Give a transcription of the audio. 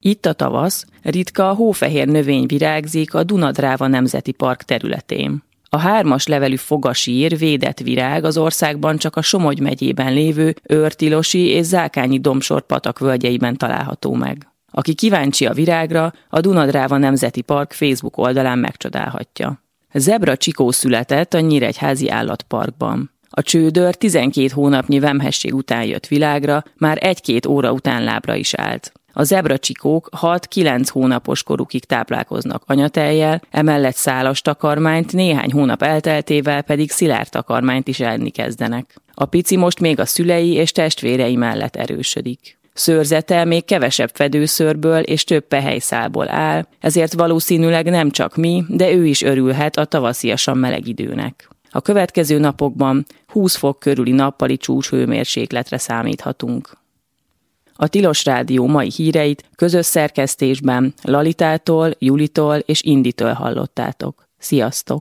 Itt a tavasz, ritka hófehér növény virágzik a Duna-Dráva Nemzeti Park területén. A 3-as levelű fogasír védett virág az országban csak a Somogy megyében lévő Őrtilosi és Zákányi Dombsor patakvölgyeiben található meg. Aki kíváncsi a virágra, a Duna-Dráva Nemzeti Park Facebook oldalán megcsodálhatja. Zebra Csikó született a Nyíregyházi Állatparkban. A csődör 12 hónapnyi vemhesség után jött világra, már 1-2 óra után lábra is állt. A zebracsikók 6-9 hónapos korukig táplálkoznak anyatejjel, emellett szálas takarmányt, néhány hónap elteltével pedig szilárd takarmányt is enni kezdenek. A pici most még a szülei és testvérei mellett erősödik. Szőrzete még kevesebb fedőszőrből és több pehelyszálból áll, ezért valószínűleg nem csak mi, de ő is örülhet a tavasziasan meleg időnek. A következő napokban 20 fok körüli nappali csúcshőmérsékletre számíthatunk. A Tilos Rádió mai híreit közös szerkesztésben Lalitától, Julitól és Inditől hallottátok. Sziasztok!